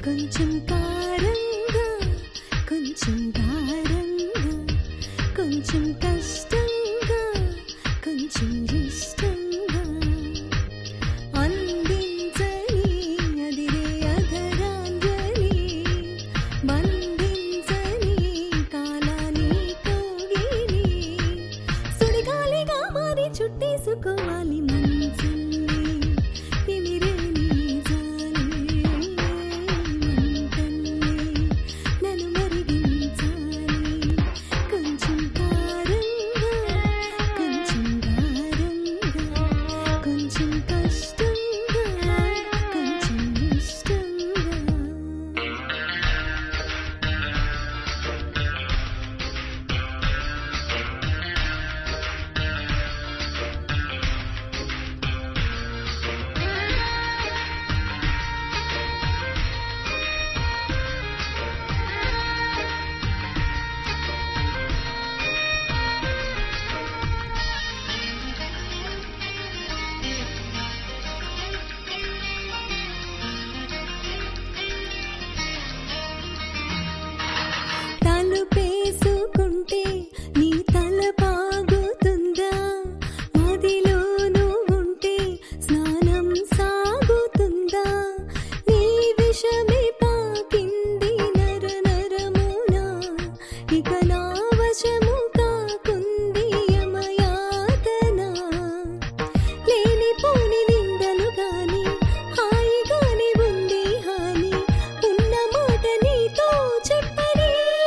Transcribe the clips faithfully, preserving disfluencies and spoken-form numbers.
కొంచెం కారంగా కొంచెం గారంగా కొంచెం కష్టంగా కొంచెం ఇష్టంగా అందించని అదిరే అధరాంజలి బంధించని కాలాని కౌగిలి సుడిగాలిగా మారి చుట్టేసుకోవాలి మనసుల్ని తిమిరే నీ జాలి మంటల్ని నన్ను మరిగించాలి కొంచెం కారంగా కొంచెం గారంగా కొంచెం కష్టంగా కొంచెం ఇష్టంగా. తలుపేసుకుంటే నీ తల పాగుతుందా మదిలో నువ్వుంటే స్నానం సాగుతుందా నీ విషమే పాకింది నర నరమున ఇక నా వశము కాకుంది యమయాతన లేనిపోని నిందలు గాని హాయిగానే ఉంది హాని ఉన్న మాట నీతో చెప్పని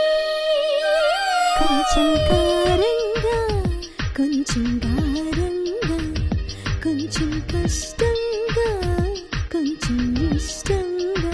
కొంచెం కారంగా కొంచెం గారంగా కొంచెం కష్టంగా కొంచెం ఇష్టంగా.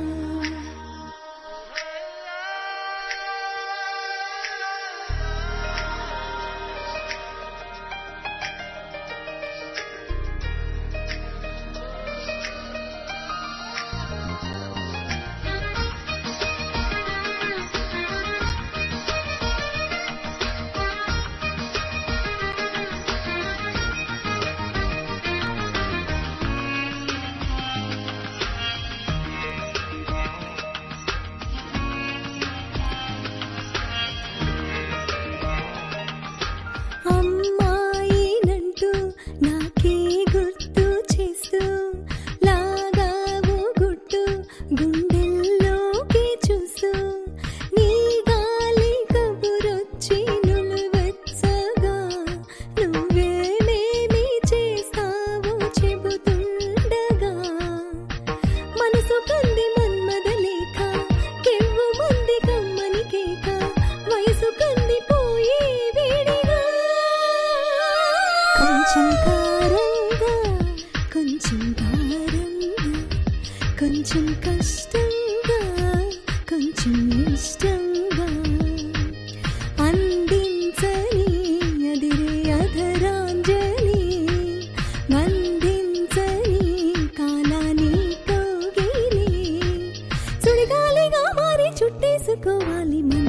అమ్మాయినంటూ నాకే గుర్తు చేస్తూ లాగావు గుట్టు గుండెల్లోకి చూస్తూ నీ గాలి కబురొచ్చి నులువెచ్చగా నువ్వేమేమి చేస్తావో చెబుతుండగా మనసు కంది మన్మద లేక కెవ్వు మంది కమ్మని కేక వయసు కందిపోయి వేడిగా కొంచెం కారంగా కొంచెం గారంగా కొంచెం కష్టంగా కొంచెం ఇష్టంగా అందించని అదిరే అధరాంజలి బంధించని కాలాని కౌగిలి సుడిగాలిగా మారి చుట్టేసుకోవాలి